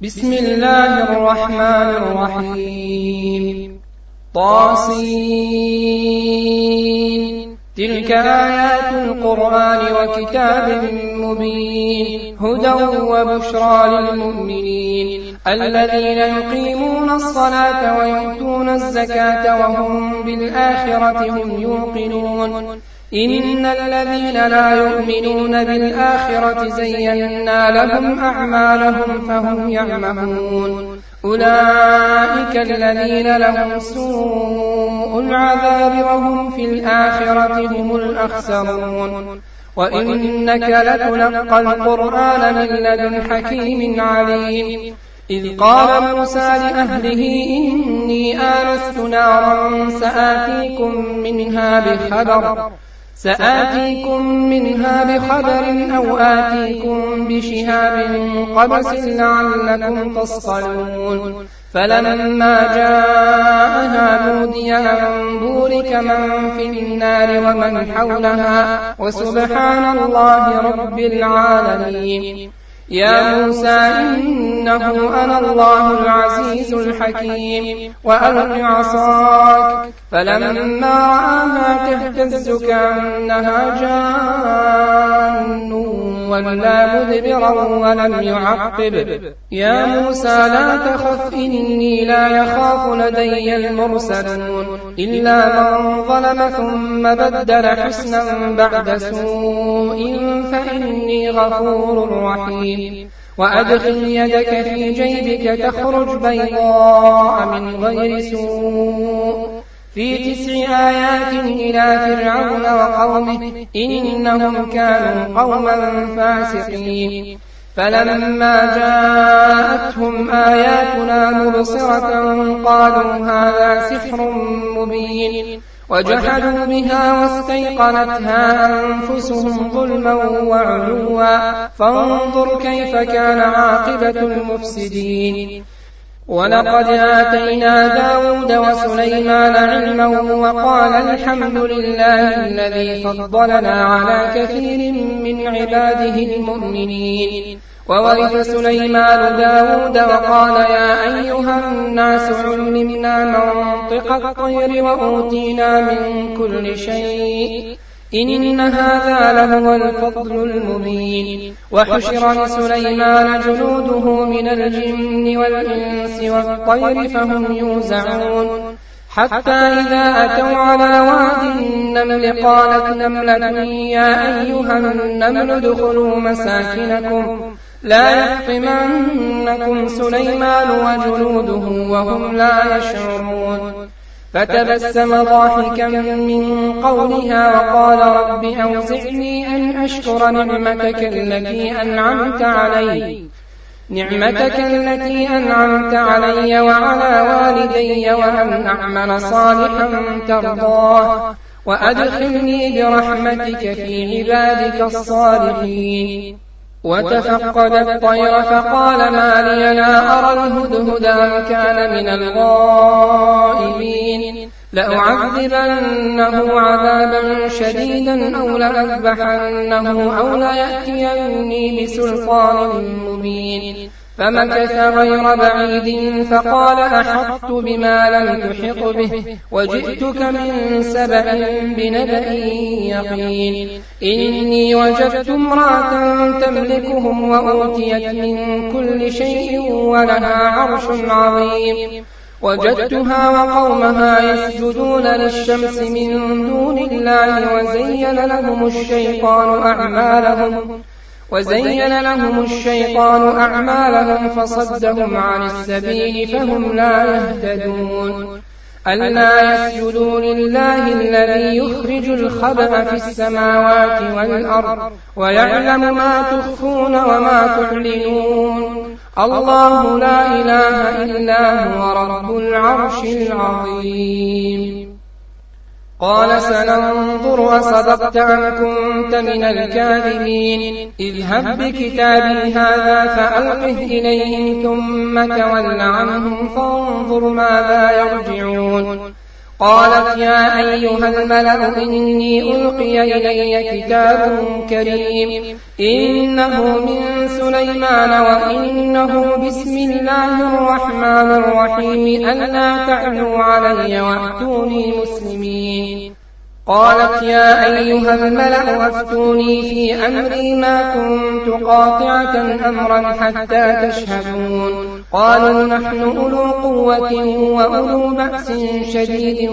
بسم الله الرحمن الرحيم طاسين تلك آيات القرآن وكتاب مبين هدى وبشرى للمؤمنين الذين يقيمون الصلاة ويؤتون الزكاة وهم بالآخرة هم يوقنون إن الذين لا يؤمنون بالآخرة زينا لهم أعمالهم فهم يعمهون أولئك الذين لهم سوء العذاب وهم في الآخرة هم الأخسرون وإنك لتلقى القرآن من لدن حكيم عليم إذ قال موسى لأهله إني آنست نارا سآتيكم منها بخبر أو آتيكم بشهاب قبس لعلكم تصطلون فلما جاءها نودي أن بورك من في النار ومن حولها وسبحان الله رب العالمين يا موسى إنه أنا الله العزيز الحكيم وألق عصاك فلما رآها تهتز كأنها جان ولا مدبرا ولم يعقب يا موسى لا تخف إني لا يخاف لدي المرسلون إلا من ظلم ثم بدل حسنا بعد سوء فإني غفور رحيم وأدخل يدك في جيبك تخرج بيضاء من غير سوء في 9 آيات إلى فرعون وقومه إنهم كانوا قوما فاسقين فلما جاءتهم آياتنا مبصرة قالوا هذا سحر مبين وجحدوا بها واستيقنتها أنفسهم ظلما وعلوا فانظر كيف كان عاقبة المفسدين ولقد آتينا داود وسليمان علما وقال الحمد لله الذي فضلنا على كثير من عباده المؤمنين وورث سليمان داود وقال يا أيها الناس علمنا منطق الطير وأوتينا من كل شيء إن هذا لهو الفضل المبين وحشر لسليمان جنوده من الجن والإنس والطير فهم يوزعون حتى إذا أتوا على واد النمل قالت نملة يا أيها النمل ادخلوا مساكنكم لا يحطمنكم سليمان وجنوده وهم لا يشعرون فتبسم ضاحكا من قولها وقال رب أوزعني أن أشكر نعمتك التي أنعمت علي وعلى والدي وأن أعمل صالحا ترضاه وأدخلني برحمتك في عبادك الصالحين وتفقد الطير فقال ما لي لا أرى الهدهد أم كان من الغائبين لأعذبنه عذابا شديدا أو لأذبحنه أو ليأتيني بسلطان مبين فمكث غير بعيد فقال أحطت بما لم تحط به وجئتك من سبأ بنبأ يقين إني وجدت امرأة تملكهم وأوتيت من كل شيء ولها عرش عظيم وجدتها وقومها يسجدون للشمس من دون الله وزين لهم الشيطان أعمالهم فصدهم عن السبيل فهم لا يهتدون ألا يسجدوا لله الذي يخرج الخبأ في السماوات والأرض ويعلم ما تخفون وما تعلنون الله لا إله إلا هو رب العرش العظيم قال سننظر أصدقت أم كنت من الكاذبين اذهب بكتابي هذا فألقه إليهم ثم تول عنهم فانظر ماذا يرجعون قالت يا أيها الملأ إني ألقي إلي كتاب كريم إنه من سليمان وإنه بسم الله الرحمن الرحيم ألا تعلوا علي وأتوني مسلمين. قالت يا أيها الملأ أفتوني في أمري ما كنت قاطعة أمرا حتى تشهدون. قالوا نحن أولو قوة وأولو بأس شديد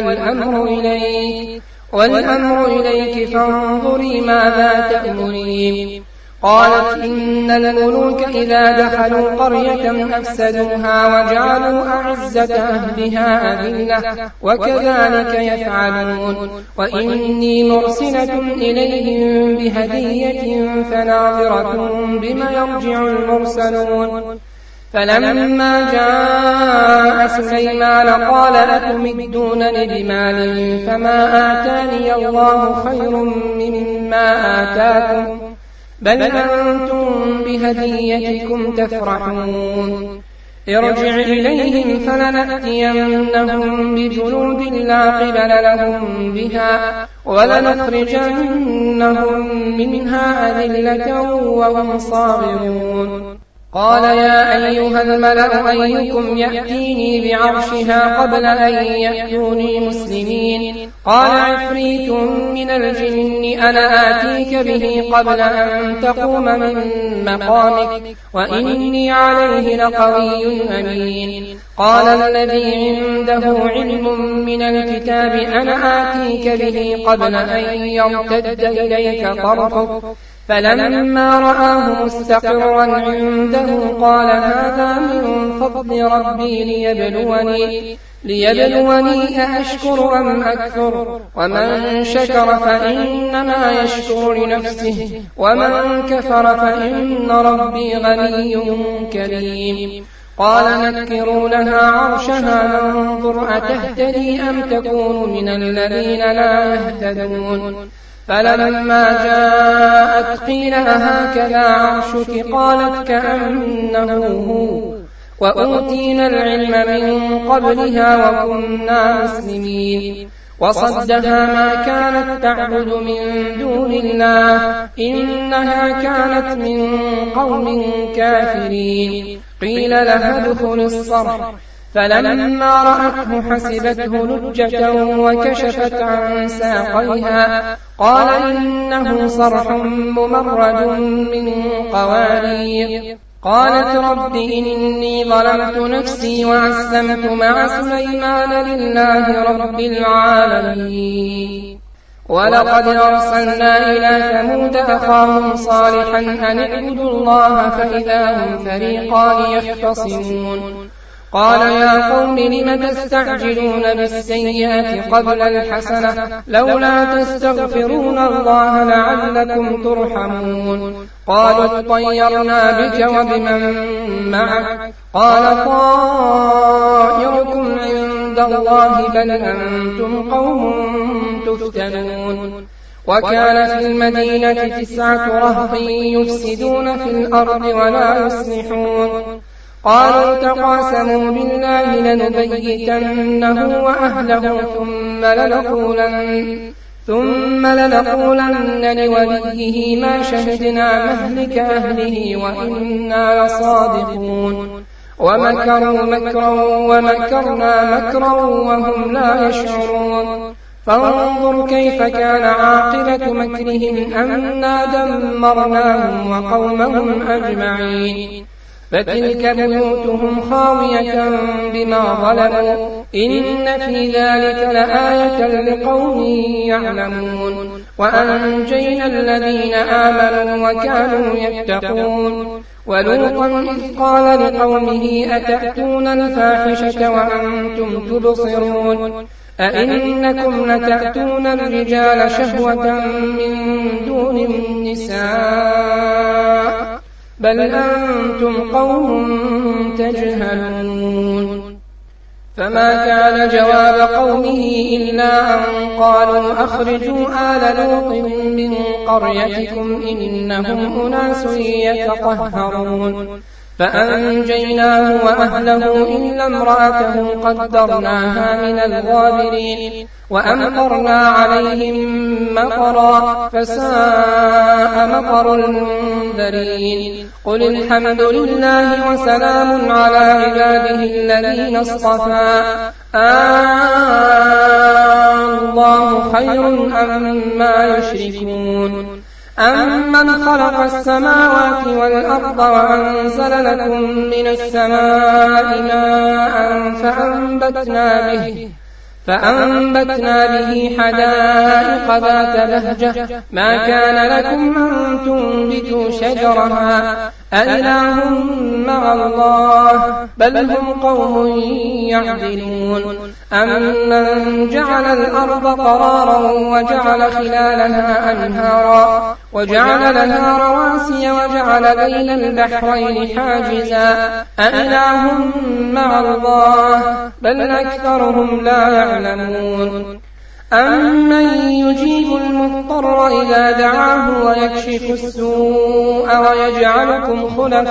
والأمر إليك فانظري ماذا تأمرين. قالت إن الملوك إذا دخلوا قرية أفسدوها وجعلوا أعزة أهلها أذلة وكذلك يفعلون. وإني مرسلة إليهم بهدية فناظرة بما يرجع المرسلون. فلما جاء سليمان قال أتمدونني بمال فما آتاني الله خير مما آتاكم بل أنتم بهديتكم تفرحون. ارجع إليهم فلنأتينهم بجنود لا قبل لهم بها ولنخرجنهم منها أذلة وهم صاغرون. قال يا أيها الملأ أيكم يأتيني بعرشها قبل أن يأتوني مسلمين. قال عفريت من الجن أنا آتيك به قبل أن تقوم من مقامك وإني عليه لقوي أمين. قال الذي عنده علم من الكتاب أنا آتيك به قبل أن يرتد إليك طرفك فلما رآه مستقرا عنده قال هذا من فضل ربي ليبلوني أأشكر أم أكفر. ومن شكر فإنما يشكر لنفسه ومن كفر فإن ربي غني كريم. قال نكروا لها عرشها ننظر أتهتدي أم تكون من الذين لا يهتدون. فلما جاءت قيل أهكذا عرشك قالت كأنه هو وأوتينا العلم من قبلها وكنا مسلمين. وصدها ما كانت تعبد من دون الله إنها كانت من قوم كافرين. قيل لها ادخل الصرح فلما رأته حسبته لجة وكشفت عن ساقيها قال إنه صرح ممرد من قوارير. قالت رب إني ظلمت نفسي وأسلمت مع سليمان لله رب العالمين. ولقد أرسلنا إلى ثمود أخاهم صالحا أن اعبدوا الله فإذا هم فريقان يختصمون. قال يا قوم لم تستعجلون بالسيئة قبل الحسنة لولا تستغفرون الله لعلكم ترحمون. قالوا اطيرنا بك وبمن معك قال طائركم عند الله بل أنتم قوم تفتنون. وكان في المدينة 9 رهط يفسدون في الأرض ولا يصلحون. قالوا تقاسموا بالله لنبيتنه وأهله ثم لنقولن لوليه ما شهدنا مهلك أهله وإنا لصادقون. ومكروا مكرا ومكرنا مكرا وهم لا يشعرون. فانظر كيف كان عاقبة مكرهم أنا دمرناهم وقومهم أجمعين. فتلك بيوتهم خاوية بما ظلموا إن في ذلك لآية لقوم يعلمون. وأنجينا الذين آمنوا وكانوا يتقون. ولوطا إذ قال لقومه أتأتون الفاحشة وأنتم تبصرون أئنكم لتأتون الرجال شهوة من دون النساء بل أنتم قوم تجهلون. فما كان جواب قومه إلا أن قالوا أخرجوا آل لوط من قريتكم إنهم أناس يتطهرون. فأنجيناه وأهله إلا امرأته قدرناها من الغابرين وأمطرنا عليهم مطرا فساء مطر المنذرين قل الحمد لله وسلام على عباده الذين اصطفى الله خير أمما يشركون أمن خلق السماوات والأرض وأنزل لكم من السماء ماء فأنبتنا به حدائق ذات بهجة ما كان لكم أن تنبتوا شجرها أإله مع الله بل هم قوم يعدلون أمن جعل الأرض قرارا وجعل خلالها أنهارا وجعل لها رواسي وجعل بين البحرين حاجزا أإله مع الله بل أكثرهم لا يعلمون أمن يجيب المضطر إذا دعاه ويكشف السوء ويجعلكم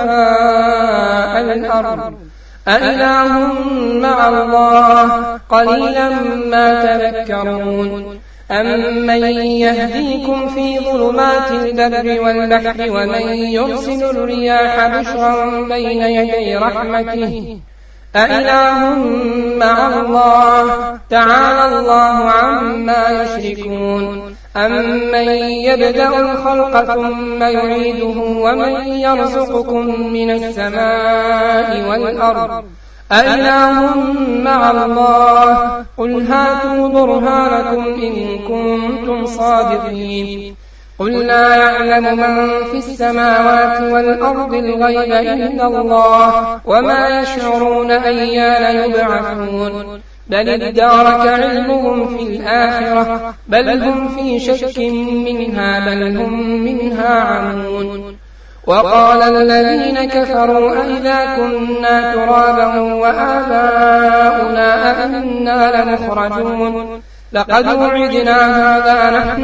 خلفاء الأرض أإله مع الله قليلا ما تذكرون أمن يهديكم في ظلمات البر والبحر ومن يرسل الرياح بشرا بين يدي رحمته أإله مع الله تعالى الله عما يشركون أمن يبدأ الخلق ثم يعيده ومن يرزقكم من السماء والأرض أإله مع الله قل هاتوا برهانكم إن كنتم صادقين قل لا يعلم من في السماوات والأرض الغيب إلا الله وما يشعرون أيان يبعثون بل ادارك علمهم في الآخرة بل هم في شك منها بل هم منها عمون وقال الذين كفروا أئذا كنا ترابا وآباؤنا أئنا لمخرجون لقد وعدنا هذا نحن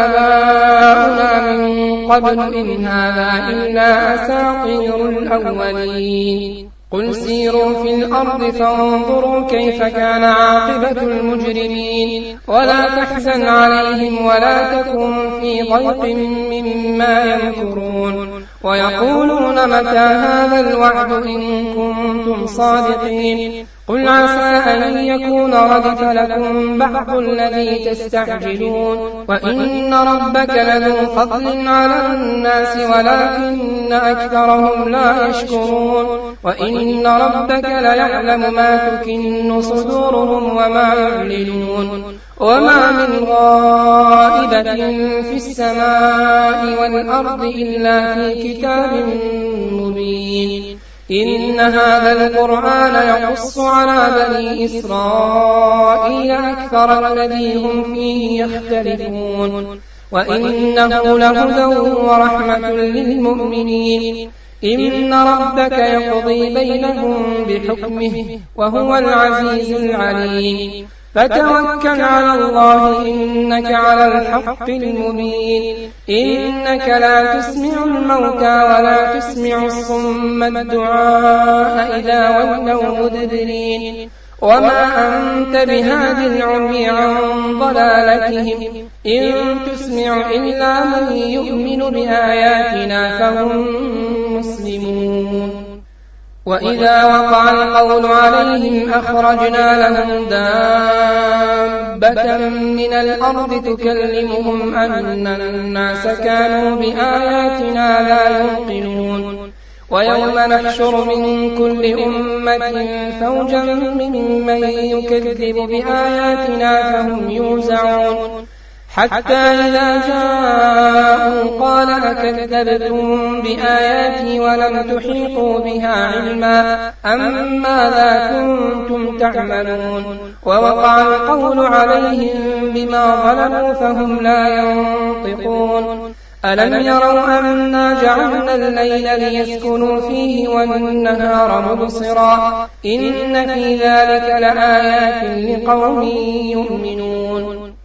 وآباؤنا من قبل إن هذا إلا أساطير الأولين قل سيروا في الأرض فانظروا كيف كان عاقبة المجرمين ولا تحزن عليهم ولا تكن في ضيق مما يمكرون ويقولون متى هذا الوعد إن كنتم صادقين قل عسى أن يكون ردف لكم بعض الذي تستعجلون وإن ربك لذو فضل على الناس ولكن أكثرهم لا يشكرون وإن ربك ليعلم ما تكن صدورهم وما يعلنون وما من غائبة في السماء والأرض إلا في كتاب مبين إن هذا القرآن يقص على بني إسرائيل أكثر الذي هم فيه يختلفون وإنه لهدى ورحمة للمؤمنين إن ربك يقضي بينهم بحكمه وهو العزيز العليم فتوكل على الله إنك على الحق المبين إنك لا تسمع الموتى ولا تسمع الصم الدعاء إذا ولوا مدبرين وما أنت بهاد العمي عن ضلالتهم إن تسمع إلا من يؤمن بآياتنا فهم مسلمون وإذا وقع القول عليهم أخرجنا لهم دابة من الأرض تكلمهم أن الناس كانوا بآياتنا لا يوقنون ويوم نحشر من كل أمة فوجا ممن يكذب بآياتنا فهم يوزعون حتى إذا جاءوا قال أكذبتم بآياتي ولم تحيطوا بها علما أم ماذا كنتم تعملون ووقع القول عليهم بما ظلموا فهم لا ينطقون ألم يروا أنا جعلنا الليل ليسكنوا فيه والنهار مبصرا إن في ذلك لآيات لقوم يؤمنون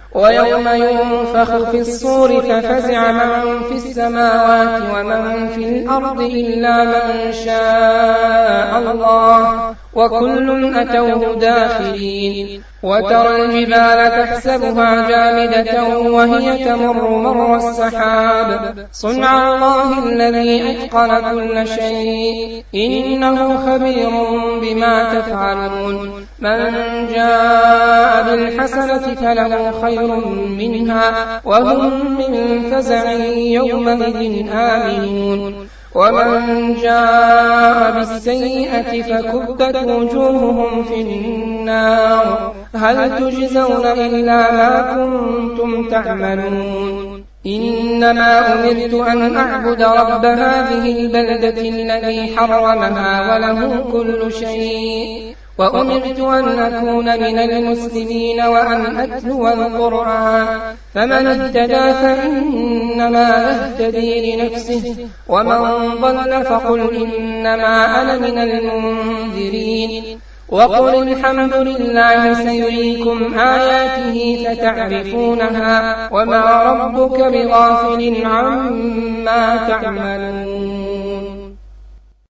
ويوم ينفخ في الصور ففزع من في السماوات ومن في الأرض إلا من شاء الله وكل أتوه داخرين وترى الجبال تحسبها جامدة وهي تمر مر السحاب صنع الله الذي أتقن كل شيء إنه خبير بما تفعلون من جاء بالحسنة فله خير منها وهم من فزع يومئذ آمنون ومن جاء بالسيئة فكبت وجوههم في النار هل تجزون إلا ما كنتم تعملون إنما أمرت أن أعبد رب هذه البلدة الذي حرمها وله كل شيء وأمرت أن أكون من المسلمين وأن أتلو القرآن فمن اهتدى فإنما يهتدي لنفسه ومن ضل فقل إنما أنا من المنذرين وقل الحمد لله سيريكم آياته فتعرفونها وما ربك بغافل عما تعملون